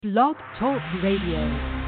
Blog Talk Radio.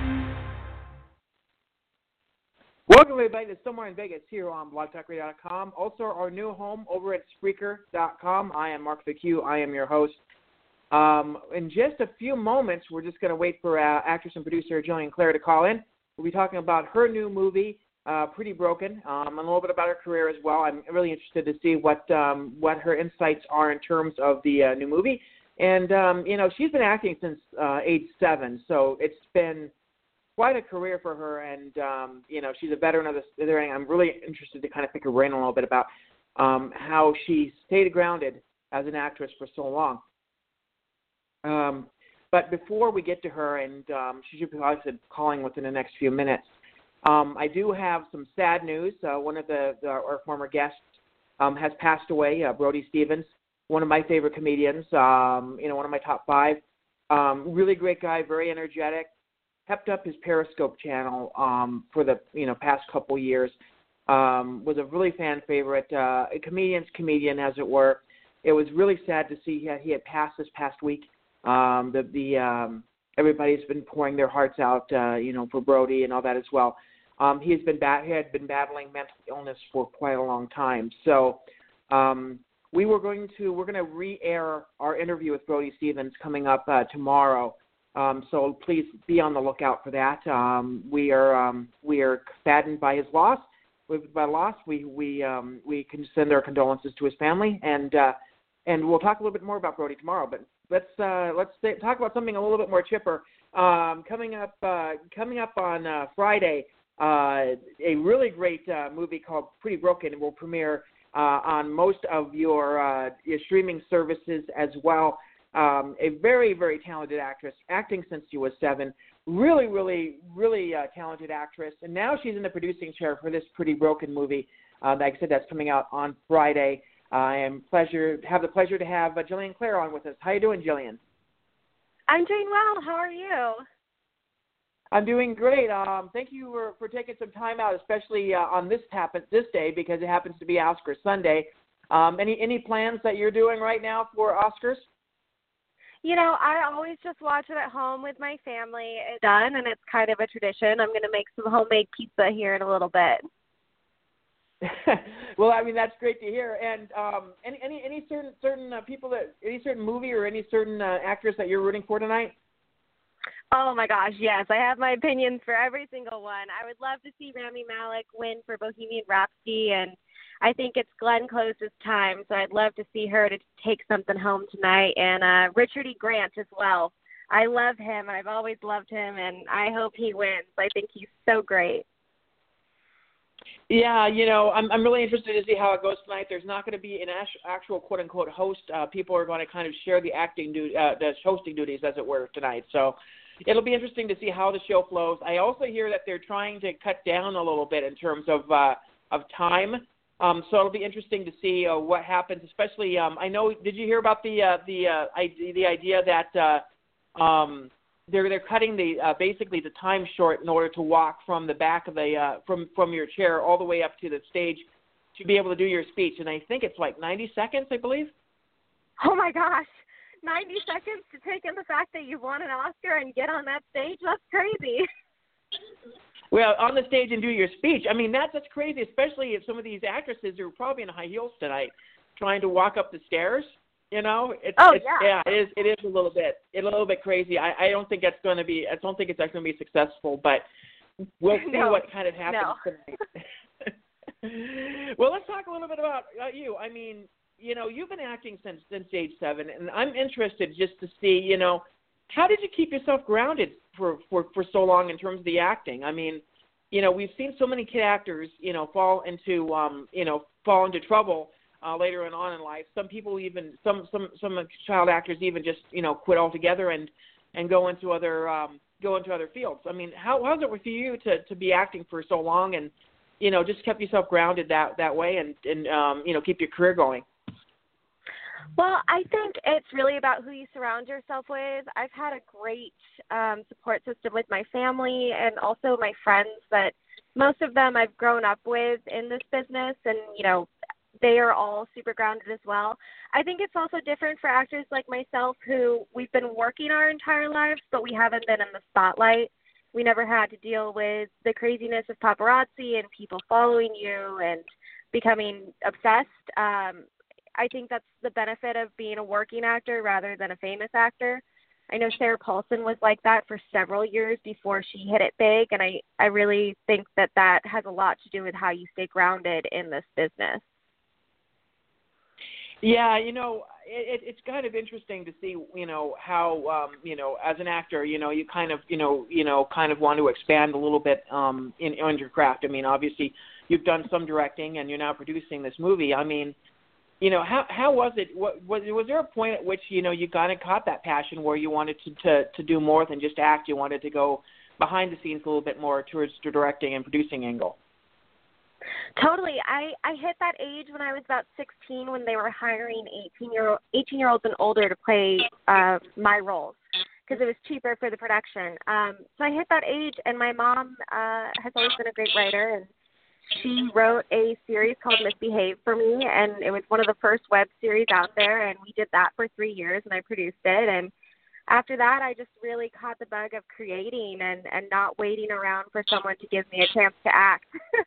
Welcome, everybody, to Somewhere in Vegas here on blogtalkradio.com. Also, our new home over at Spreaker.com. I am Mark VQ. I am your host. In just a few moments, we're just going to wait for actress and producer Jillian Clare to call in. We'll be talking about her new movie, Pretty Broken, and a little bit about her career as well. I'm really interested to see what her insights are in terms of the new movie. And, she's been acting since age 7, so it's been quite a career for her, and, she's a veteran of this. I'm really interested to kind of pick her brain a little bit about how she stayed grounded as an actress for so long. But before we get to her, and she should be obviously calling within the next few minutes, I do have some sad news. One of our former guests has passed away, Brody Stevens, one of my favorite comedians, one of my top 5. Really great guy, very energetic. Kept up his Periscope channel for the past couple years. Was a really fan favorite, a comedian's comedian, as it were. It was really sad to see he had passed this past week. Everybody's been pouring their hearts out, for Brody and all that as well. He had been battling mental illness for quite a long time. So we're going to re-air our interview with Brody Stevens coming up tomorrow. So please be on the lookout for that. We are saddened by his loss. We can send our condolences to his family, and we'll talk a little bit more about Brody tomorrow. But let's talk about something a little bit more chipper. Coming up on Friday, a really great movie called Pretty Broken will premiere on most of your streaming services as well. A very, very talented actress, acting since she was 7. Really, really, really talented actress. And now she's in the producing chair for this Pretty Broken movie. Like I said, that's coming out on Friday. I have the pleasure to have Jillian Clare on with us. How you doing, Jillian? I'm doing well. How are you? I'm doing great. Thank you for taking some time out, especially on this day, because it happens to be Oscar Sunday. Any plans that you're doing right now for Oscars? I always just watch it at home with my family. It's done, and it's kind of a tradition. I'm going to make some homemade pizza here in a little bit. Well, I mean, that's great to hear. And any certain people any certain movie or any certain actress that you're rooting for tonight? Oh my gosh, yes. I have my opinions for every single one. I would love to see Rami Malek win for Bohemian Rhapsody, and I think it's Glenn Close's time, so I'd love to see her to take something home tonight. And Richard E. Grant as well. I love him. I've always loved him, and I hope he wins. I think he's so great. Yeah, I'm really interested to see how it goes tonight. There's not going to be an actual quote-unquote host. People are going to kind of share the the hosting duties, as it were, tonight. So it'll be interesting to see how the show flows. I also hear that they're trying to cut down a little bit in terms of time. So it'll be interesting to see what happens. Especially, I know. Did you hear about the idea that they're cutting basically the time short in order to walk from the back of the from your chair all the way up to the stage to be able to do your speech, and I think it's like 90 seconds, I believe. Oh my gosh, 90 seconds to take in the fact that you won an Oscar and get on that stage? That's crazy. Well, on the stage and do your speech. I mean, that's crazy, especially if some of these actresses are probably in high heels tonight, trying to walk up the stairs. Yeah, it is a little bit crazy. I don't think it's actually going to be successful, but we'll see what kind of happens tonight. Well, let's talk a little bit about you. I mean, you've been acting since age 7, and I'm interested just to see, how did you keep yourself grounded for so long in terms of the acting? I mean, we've seen so many kid actors, fall into trouble later on in life. Some people even, some child actors even just, quit altogether and go into other fields. I mean, how's it for you to be acting for so long and, just kept yourself grounded that way and keep your career going? Well, I think it's really about who you surround yourself with. I've had a great support system with my family and also my friends that most of them I've grown up with in this business, and, they are all super grounded as well. I think it's also different for actors like myself who we've been working our entire lives, but we haven't been in the spotlight. We never had to deal with the craziness of paparazzi and people following you and becoming obsessed. I think that's the benefit of being a working actor rather than a famous actor. I know Sarah Paulson was like that for several years before she hit it big, and I really think that has a lot to do with how you stay grounded in this business. Yeah, it's kind of interesting to see, how, as an actor, you kind of want to expand a little bit on your craft. I mean, obviously, you've done some directing, and you're now producing this movie. I mean, how was it? Was there a point at which, you kind of caught that passion where you wanted to do more than just act? You wanted to go behind the scenes a little bit more towards the directing and producing angle? Totally. I hit that age when I was about 16 when they were hiring 18-year-olds and older to play my roles because it was cheaper for the production. So I hit that age, and my mom has always been a great writer, and she wrote a series called Misbehave for me, and it was one of the first web series out there, and we did that for 3 years, and I produced it. And after that, I just really caught the bug of creating and not waiting around for someone to give me a chance to act.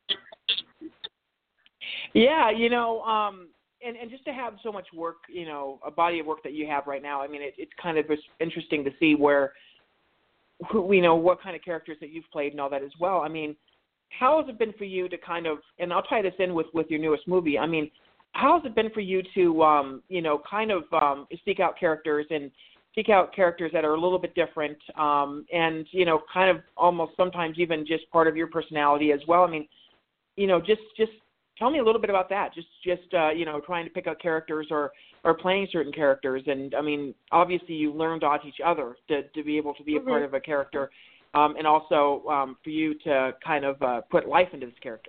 Yeah, and just to have so much work, a body of work that you have right now, I mean, it's kind of interesting to see what kind of characters that you've played and all that as well. I mean, how has it been for you to kind of, and I'll tie this in with your newest movie, I mean, how has it been for you to, seek out characters that are a little bit different and, kind of almost sometimes even just part of your personality as well? I mean, just tell me a little bit about that. Just trying to pick out characters or playing certain characters. And, I mean, obviously you learned off each other to be able to be a part of a character. And also for you to kind of put life into this character.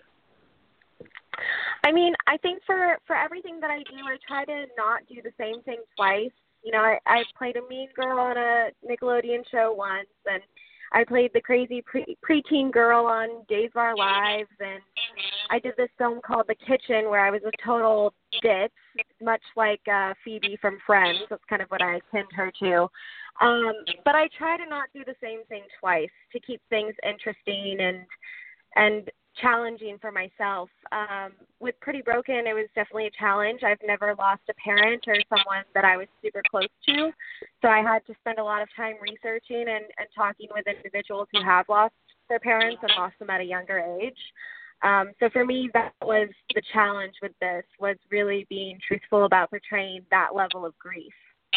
I mean, I think for everything that I do, I try to not do the same thing twice. I played a mean girl on a Nickelodeon show once, and I played the crazy preteen girl on Days of Our Lives, and I did this film called The Kitchen where I was a total ditz, much like Phoebe from Friends. That's kind of what I pinned her to. But I try to not do the same thing twice to keep things interesting and challenging for myself. With Pretty Broken, it was definitely a challenge. I've never lost a parent or someone that I was super close to, so I had to spend a lot of time researching and talking with individuals who have lost their parents and lost them at a younger age. So for me, that was the challenge with this, was really being truthful about portraying that level of grief.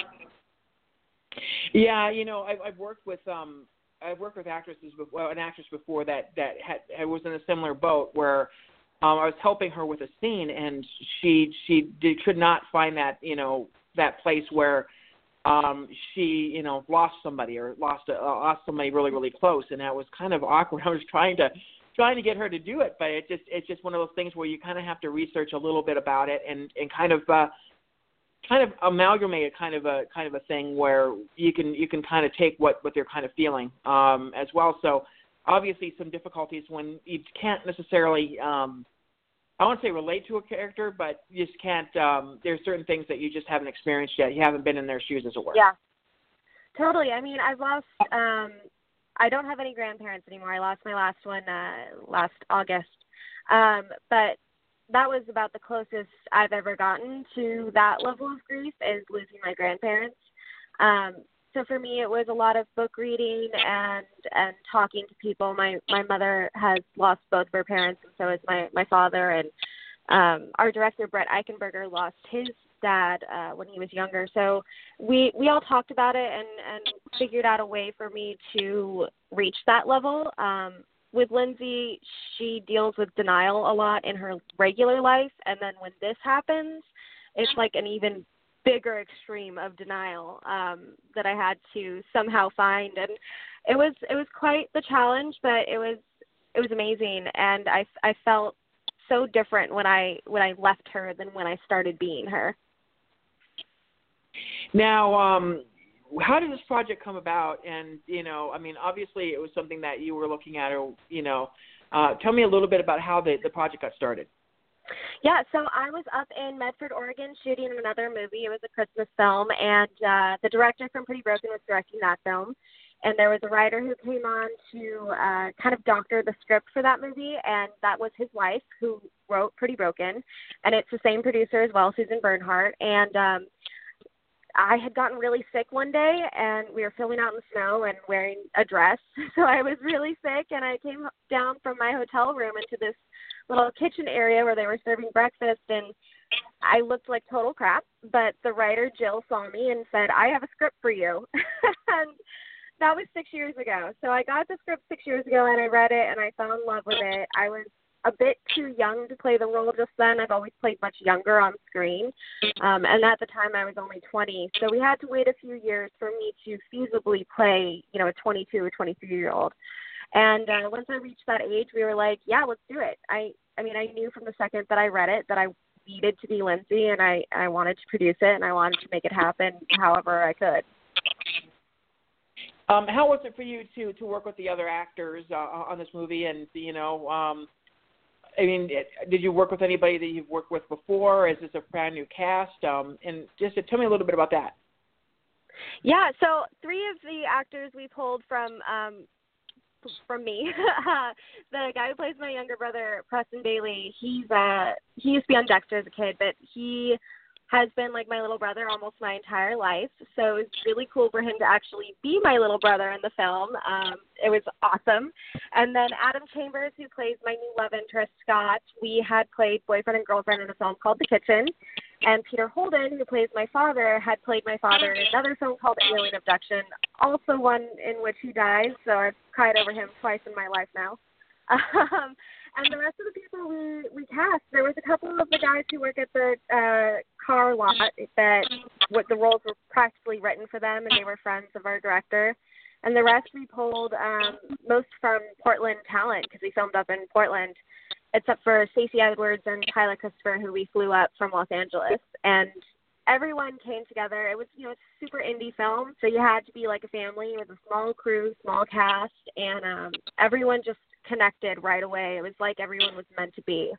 Yeah, I've worked with actresses, an actress before that was in a similar boat where I was helping her with a scene, and she could not find that that place where she lost somebody or lost somebody really, really close, and that was kind of awkward. I was trying to get her to do it, but it's just one of those things where you kind of have to research a little bit about it and kind of amalgamate a kind of a thing where you can kind of take what they're kind of feeling as well. So obviously some difficulties when you can't necessarily I won't say relate to a character, but you just can't. There's certain things that you just haven't experienced yet. You haven't been in their shoes, as it were. Yeah, totally. I mean, I've lost. I don't have any grandparents anymore. I lost my last one last August, but that was about the closest I've ever gotten to that level of grief, is losing my grandparents. So for me, it was a lot of book reading and talking to people. My mother has lost both of her parents, and so has my father. And our director, Brett Eichenberger, lost his dad when he was younger. So we all talked about it and figured out a way for me to reach that level. With Lindsay, she deals with denial a lot in her regular life, and then when this happens, it's like an even bigger extreme of denial that I had to somehow find, and it was quite the challenge, but it was amazing, and I felt so different when I left her than when I started being her. Now, how did this project come about? And I mean, obviously, it was something that you were looking at. Or tell me a little bit about how the project got started. Yeah, so I was up in Medford, Oregon, shooting another movie. It was a Christmas film, and the director from Pretty Broken was directing that film. And there was a writer who came on to kind of doctor the script for that movie, and that was his wife who wrote Pretty Broken. And it's the same producer as well, Susan Bernhardt. And I had gotten really sick one day, and we were filming out in the snow and wearing a dress. So I was really sick, and I came down from my hotel room into this little kitchen area where they were serving breakfast, and I looked like total crap. But the writer, Jill, saw me and said, "I have a script for you." And that was 6 years ago. So I got the script 6 years ago, and I read it, and I fell in love with it. I was a bit too young to play the role just then. I've always played much younger on screen. And at the time, I was only 20. So we had to wait a few years for me to feasibly play, a 22 or 23-year-old. And once I reached that age, we were like, yeah, let's do it. I knew from the second that I read it that I needed to be Lindsay, and I wanted to produce it, and I wanted to make it happen however I could. How was it for you to work with the other actors on this movie? And, did you work with anybody that you've worked with before? Is this a brand new cast? And just tell me a little bit about that. Yeah, so 3 of the actors we pulled from me. The guy who plays my younger brother, Preston Bailey, he used to be on Dexter as a kid, but he has been like my little brother almost my entire life. So it was really cool for him to actually be my little brother in the film. It was awesome. And then Adam Chambers, who plays my new love interest, Scott, we had played boyfriend and girlfriend in a film called The Kitchen. And Peter Holden, who plays my father, had played my father in another film called Alien Abduction, also one in which he dies. So I've cried over him twice in my life now. And the rest of the people we cast, there was a couple of the guys who work at the car lot that the roles were practically written for them, and they were friends of our director. And the rest we pulled most from Portland talent, because we filmed up in Portland, except for Stacey Edwards and Tyler Christopher, who we flew up from Los Angeles. And everyone came together. It was, a super indie film, so you had to be like a family with a small crew, small cast, and everyone just connected right away. It was like everyone was meant to be.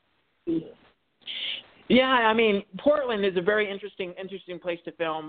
Yeah, Portland is a very interesting place to film.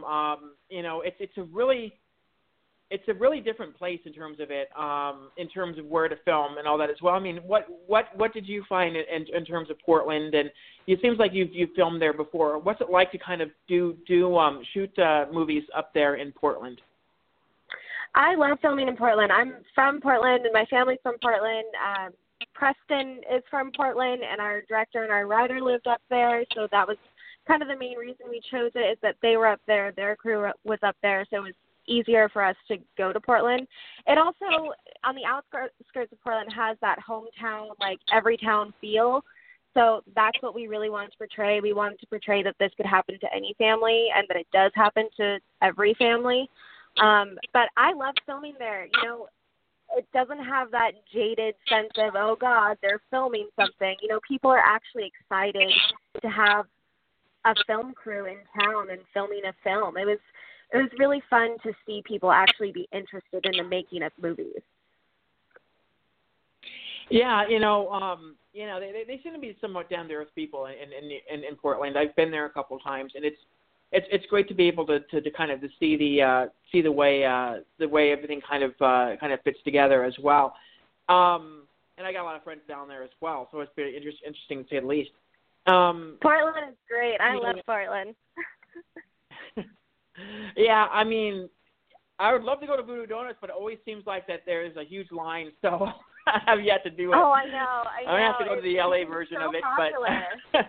It's a really different place in terms of it, in terms of where to film and all that as well. What did you find in terms of Portland? And it seems like you've filmed there before. What's it like to kind of shoot movies up there in Portland? I love filming in Portland. I'm from Portland, and my family's from Portland. Preston is from Portland, and our director and our writer lived up there, so that was kind of the main reason we chose it, is that they were up there, their crew was up there, so it was easier for us to go to Portland. It also, on the outskirts of Portland, has that hometown, like every town feel. So that's what we really wanted to portray. We wanted to portray that this could happen to any family and that it does happen to every family. But I love filming there. It doesn't have that jaded sense of, oh God, they're filming something. People are actually excited to have a film crew in town and filming a film. It was really fun to see people actually be interested in the making of movies. Yeah, they seem to be somewhat down to earth people in Portland. I've been there a couple of times, and it's great to be able to kind of see the way everything kind of fits together as well. And I got a lot of friends down there as well, so it's been interesting to say the least. Portland is great. I love Portland. Yeah, I would love to go to Voodoo Donuts, but it always seems like that there is a huge line, so I have yet to do it. Oh, I know. I have to go to the LA version so of it, popular. but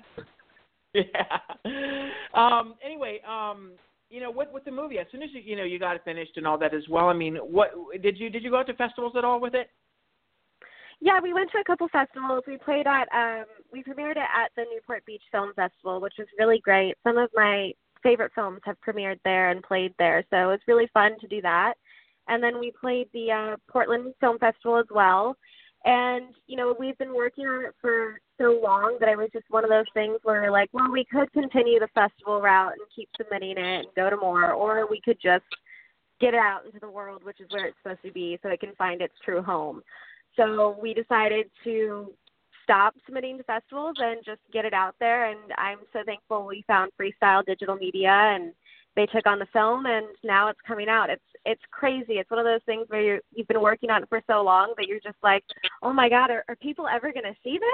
yeah. Anyway, with the movie, as soon as you got it finished and all that as well. What did you go out to festivals at all with it? Yeah, we went to a couple festivals. We played we premiered it at the Newport Beach Film Festival, which was really great. Some of my favorite films have premiered there and played there, so it was really fun to do that. And then we played the Portland Film Festival as well. And, we've been working on it for so long that it was just one of those things where we're like, well, we could continue the festival route and keep submitting it and go to more, or we could just get it out into the world, which is where it's supposed to be, so it can find its true home. So we decided to stop submitting to festivals and just get it out there. And I'm so thankful we found Freestyle Digital Media, and they took on the film, and now it's coming out. It's crazy. It's one of those things where you've been working on it for so long that you're just like, oh my God, are people ever going to see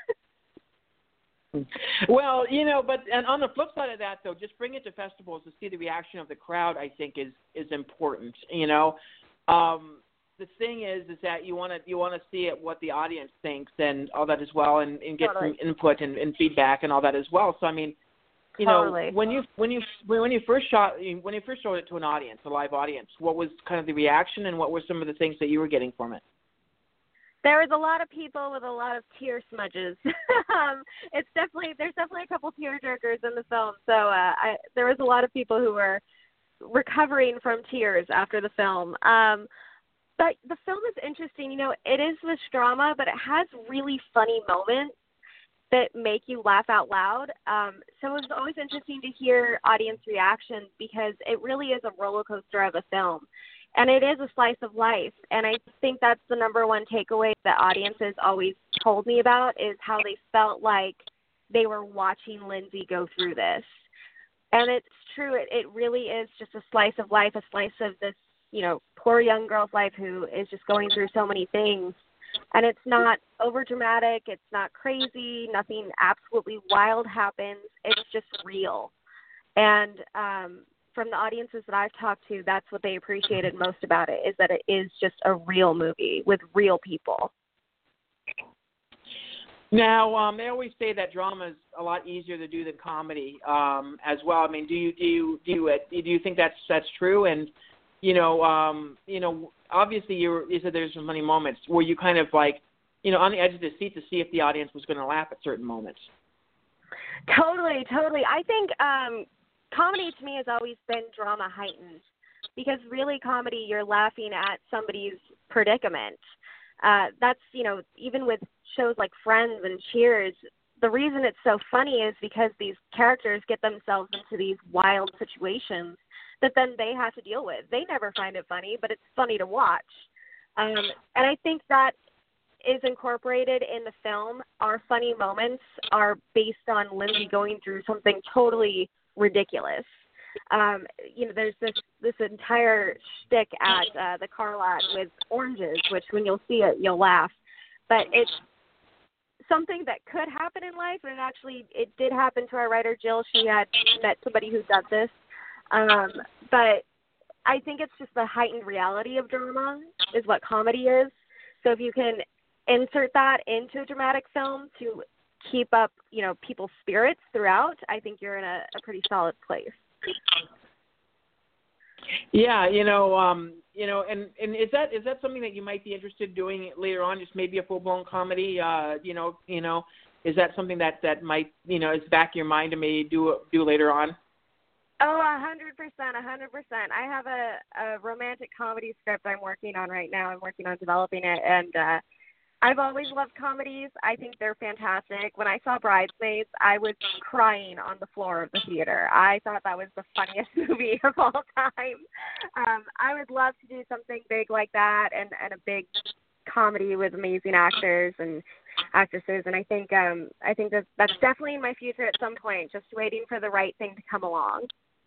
this? Well, but and on the flip side of that, though, just bring it to festivals to see the reaction of the crowd, I think is important. The thing is that you want to see it, what the audience thinks and all that as well, and get some input and feedback and all that as well. So I mean, when you first showed it to an audience, a live audience, what was kind of the reaction, and what were some of the things that you were getting from it? There was a lot of people with a lot of tear smudges. There's definitely a couple tear jerkers in the film. So there was a lot of people who were recovering from tears after the film. But the film is interesting. It is this drama, but it has really funny moments that make you laugh out loud. So it was always interesting to hear audience reactions, because it really is a roller coaster of a film. And it is a slice of life. And I think that's the number one takeaway that audiences always told me about, is how they felt like they were watching Lindsay go through this. And it's true. It really is just a slice of life, a slice of this, poor young girl's life who is just going through so many things. And it's not over dramatic. It's not crazy. Nothing absolutely wild happens. It's just real. And from the audiences that I've talked to, that's what they appreciated most about it, is that it is just a real movie with real people. Now, they always say that drama is a lot easier to do than comedy as well. I mean, do you think that's true? And obviously you said there's so many moments. Were you kind of like, on the edge of the seat to see if the audience was going to laugh at certain moments? Totally. I think comedy to me has always been drama heightened, because really comedy, you're laughing at somebody's predicament. That's, even with shows like Friends and Cheers, the reason it's so funny is because these characters get themselves into these wild situations that then they have to deal with. They never find it funny, but it's funny to watch. And I think that is incorporated in the film. Our funny moments are based on Lindsay going through something totally ridiculous. There's this entire shtick at the car lot with oranges, which when you'll see it, you'll laugh. But it's something that could happen in life, and it did happen to our writer, Jill. She had met somebody who did this. But I think it's just the heightened reality of drama is what comedy is. So if you can insert that into a dramatic film to keep up, people's spirits throughout, I think you're in a pretty solid place. Yeah, and is that something that you might be interested in doing later on? Just maybe a full-blown comedy. Is that something that might is back in your mind to maybe do later on? Oh, 100%. I have a romantic comedy script I'm working on right now. I'm working on developing it, and I've always loved comedies. I think they're fantastic. When I saw Bridesmaids, I was crying on the floor of the theater. I thought that was the funniest movie of all time. I would love to do something big like that, and a big comedy with amazing actors and actresses. And I think that's definitely in my future at some point. Just waiting for the right thing to come along.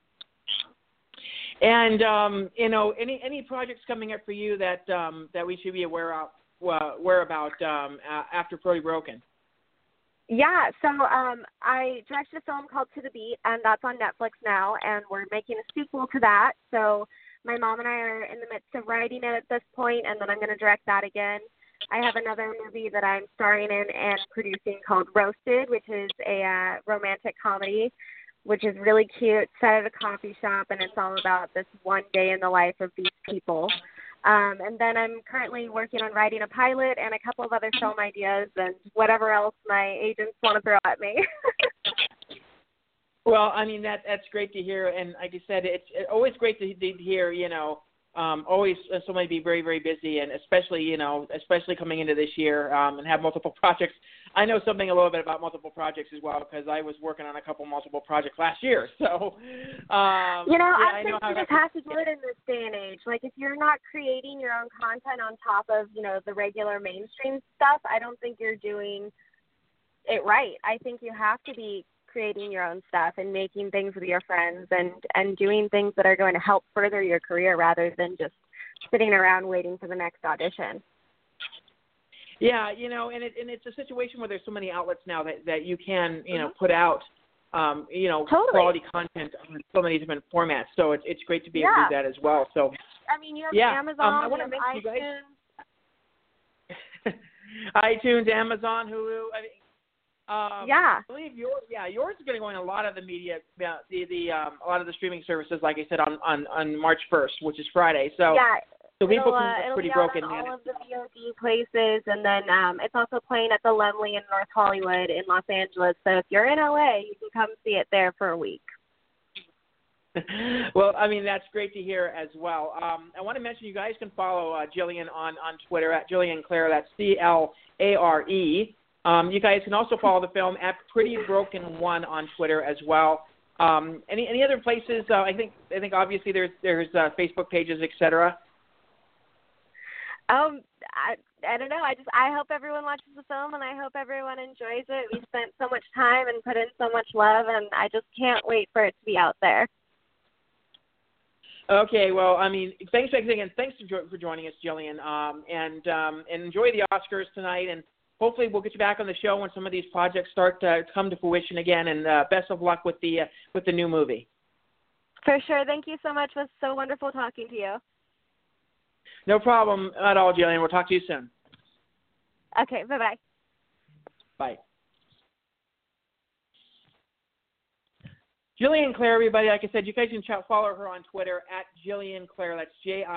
And any projects coming up for you that we should be aware about after Pretty Broken? Yeah, so I directed a film called To the Beat, and that's on Netflix now, and we're making a sequel to that. So my mom and I are in the midst of writing it at this point, and then I'm going to direct that again. I have another movie that I'm starring in and producing called Roasted, which is a romantic comedy, which is really cute, set at a coffee shop, and it's all about this one day in the life of these people. And then I'm currently working on writing a pilot and a couple of other film ideas and whatever else my agents want to throw at me. Well, I mean, that's great to hear. And like you said, it's always great to hear, always somebody be very, very busy, and especially coming into this year and have multiple projects. I know a little bit about multiple projects as well, because I was working on a couple multiple projects last year. So, I think you just have to do it in this day and age. Like, if you're not creating your own content on top of, the regular mainstream stuff, I don't think you're doing it right. I think you have to be creating your own stuff and making things with your friends and doing things that are going to help further your career rather than just sitting around waiting for the next audition. Yeah, and it's a situation where there's so many outlets now that you can, put out, totally. quality content on so many different formats. So it's great to be able to do that as well. So I mean, you have Amazon, you have iTunes. iTunes, Amazon, Hulu. I believe yours is going to go in a lot of the media, a lot of the streaming services, like I said, on March 1st, which is Friday. So so people can Pretty Broken. It'll be all of the VOD places, and then it's also playing at the Laemmle in North Hollywood in Los Angeles. So if you're in LA, you can come see it there for a week. Well, I mean, that's great to hear as well. I want to mention you guys can follow Jillian on Twitter at Jillian Clare. That's CLARE. You guys can also follow the film at Pretty Broken 1 on Twitter as well. Any other places? I think obviously there's Facebook pages, etc. I don't know. I hope everyone watches the film, and I hope everyone enjoys it. We spent so much time and put in so much love, and I just can't wait for it to be out there. Okay, well, I mean, thanks again. Thanks for joining us, Jillian, and enjoy the Oscars tonight, and hopefully we'll get you back on the show when some of these projects start to come to fruition again, and best of luck with the new movie. For sure. Thank you so much. It was so wonderful talking to you. No problem at all, Jillian. We'll talk to you soon. Okay, bye-bye. Bye. Jillian Clare, everybody, like I said, you guys can follow her on Twitter at Jillian Clare. That's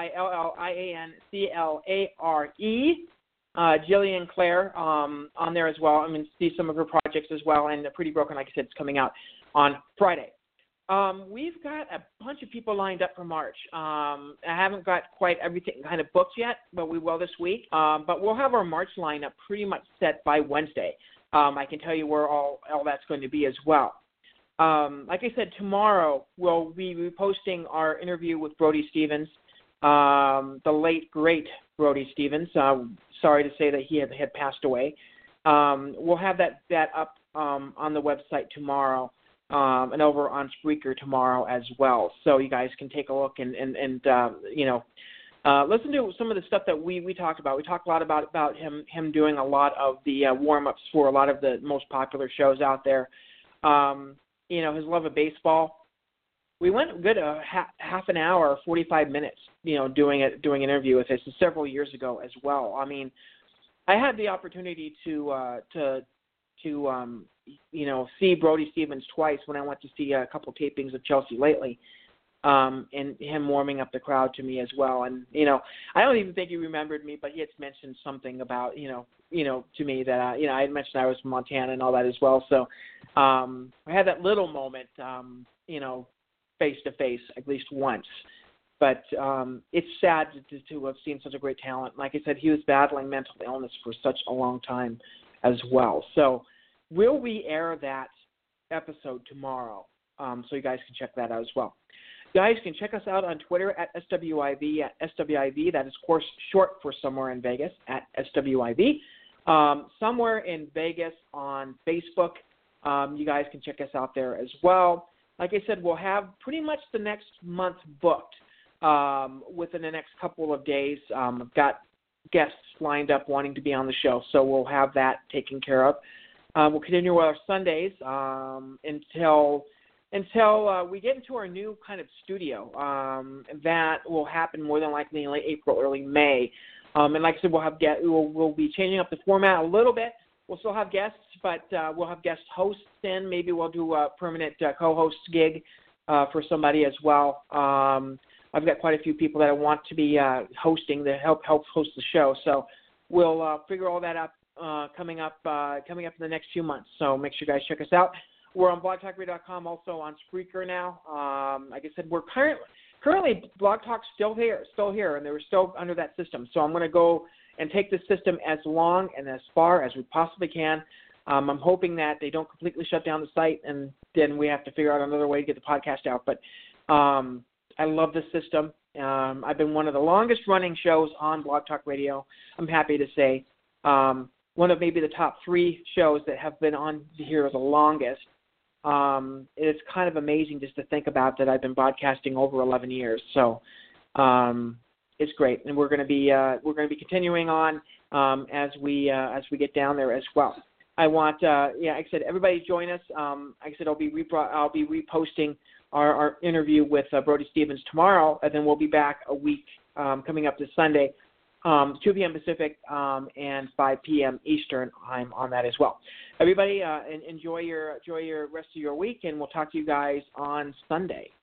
JILLIANCLARE. Jillian Clare on there as well. I mean, see some of her projects as well. And Pretty Broken, like I said, it's coming out on Friday. We've got a bunch of people lined up for March. I haven't got quite everything kind of booked yet, but we will this week. But we'll have our March lineup pretty much set by Wednesday. I can tell you where all that's going to be as well. Like I said, tomorrow we'll be posting our interview with Brody Stevens, the late, great Brody Stevens. Sorry to say that he had passed away. We'll have that up on the website tomorrow. And over on Spreaker tomorrow as well. So you guys can take a look and listen to some of the stuff that we talked about. We talked a lot about him doing a lot of the warm-ups for a lot of the most popular shows out there. His love of baseball. We went good half an hour, 45 minutes, doing an interview with us several years ago as well. I mean, I had the opportunity to see Brody Stevens twice when I went to see a couple tapings of Chelsea Lately, and him warming up the crowd to me as well. And, I don't even think he remembered me, but he had mentioned something about, to me that, I had mentioned I was from Montana and all that as well. So I had that little moment, face to face at least once. But it's sad to have seen such a great talent. Like I said, he was battling mental illness for such a long time as well. So we'll re-air that episode tomorrow, so you guys can check that out as well. You guys can check us out on Twitter at SWIV, at SWIV. That is, of course, short for Somewhere in Vegas, at SWIV. Somewhere in Vegas on Facebook. You guys can check us out there as well. Like I said, we'll have pretty much the next month booked within the next couple of days. I've got guests lined up wanting to be on the show, so we'll have that taken care of. We'll continue with our Sundays until we get into our new kind of studio. That will happen more than likely in late April, early May. And like I said, we'll be changing up the format a little bit. We'll still have guests, but we'll have guest hosts in. Maybe we'll do a permanent co-host gig for somebody as well. I've got quite a few people that I want to be hosting to help host the show. So we'll figure all that out. Coming up in the next few months. So make sure you guys check us out. We're on blogtalkradio.com, also on Spreaker now. Like I said, we're currently Blog Talk's still here, and we're still under that system. So I'm going to go and take this system as long and as far as we possibly can. I'm hoping that they don't completely shut down the site, and then we have to figure out another way to get the podcast out. But I love this system. I've been one of the longest running shows on Blog Talk Radio, I'm happy to say. one of maybe the top 3 shows that have been on here the longest. It's kind of amazing just to think about that I've been broadcasting over 11 years. So it's great, and we're going to be continuing on as we get down there as well. I want, like I said, everybody join us. Like I said, I'll be reposting our interview with Brody Stevens tomorrow, and then we'll be back a week coming up this Sunday, 2 p.m. Pacific and 5 p.m. Eastern. I'm on that as well. Everybody, enjoy your rest of your week, and we'll talk to you guys on Sunday.